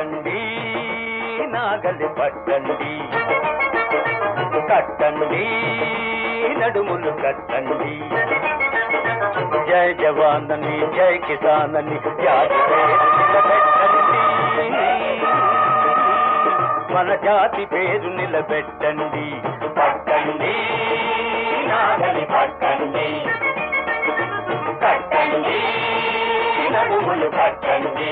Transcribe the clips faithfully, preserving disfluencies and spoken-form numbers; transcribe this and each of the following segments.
పట్టండి నాగలి పట్టండి, కట్టండి నడుములు కట్టండి. జై జవానని జై కిసానని జాతి పేరు నిలబెట్టండి, మన జాతి పేరు నిలబెట్టండి. పట్టండి నాగలి పట్టండి, కట్టండి నడుములు కట్టండి.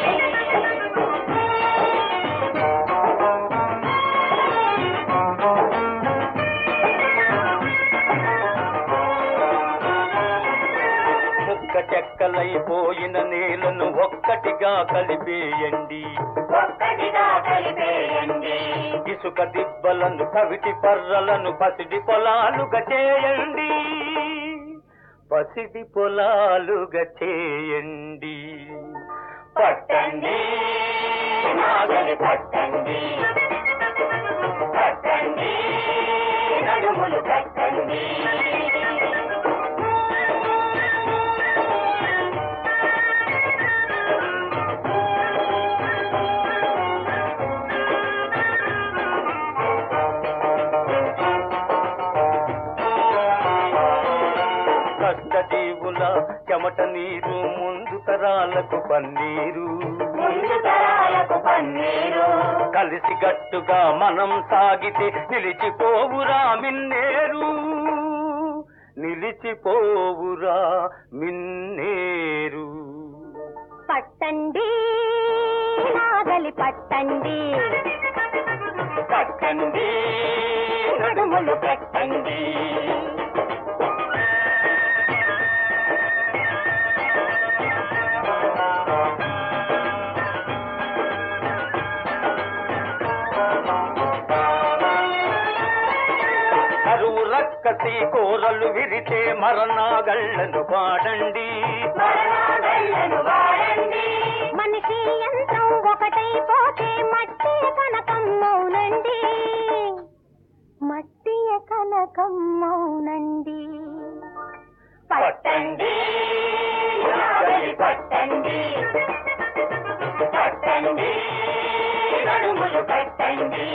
ముక్క చెక్కలైపోయిన నేలను ఒక్కటిగా కలిపేయండి, ఇసుక దిబ్బలను కవిటి పర్రలను పసిడి పొలాలుగా చేయండి, పసిడి పొలాలుగా చేయండి. పట్టండి నాగలి పట్టండి, కట్టండి నడుములు కట్టండి. కష్టజీవుల చెమట నీరు ముందు తరాలకు పన్నీరు, కలిసి గట్టుగా మనం సాగితే నిలిచిపోవురా మిన్నేరు, నిలిచిపోవురా మిన్నేరు. పట్టండి నాగలి పట్టండి, కట్టండి నడుములు కట్టండి. కరువు రక్కసి కోరలు విరితే మరణాగళ్ళను పాడండి, మనిషి యంత్రం ఒకటైపోతే మట్టి కనకం మౌనండి, మట్టి కనకం మౌనండి. పట్టండి నాగలి పట్టండి, కట్టండి నడుములు కట్టండి.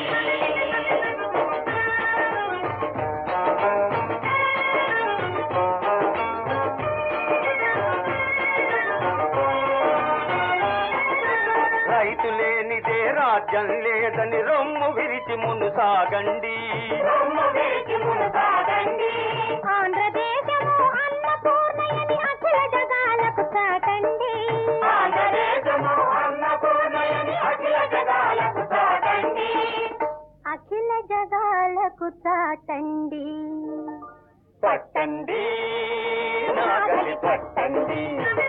రైతు లేనిదే రాజ్యం లేదని రొమ్ము విరిచి మును సాగండి, ఆంధ్రదేశము అన్నపూర్ణయని అఖిల జగాలకు చాటండి, అఖిల జగాలకు చాటండి. పట్టండి నాగలి పట్టండి,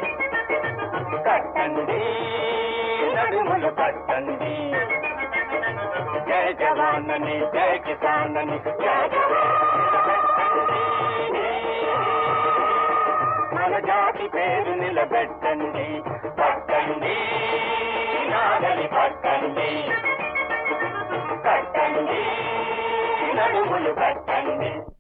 కట్టండి నడుములు కట్టండి. జై జవానని జై కిసానని జై జవానని, మన జాతి పేరు నిలబెట్టండి. పట్టండి నాగలి పట్టండి, కట్టండి నడుములు కట్టండి.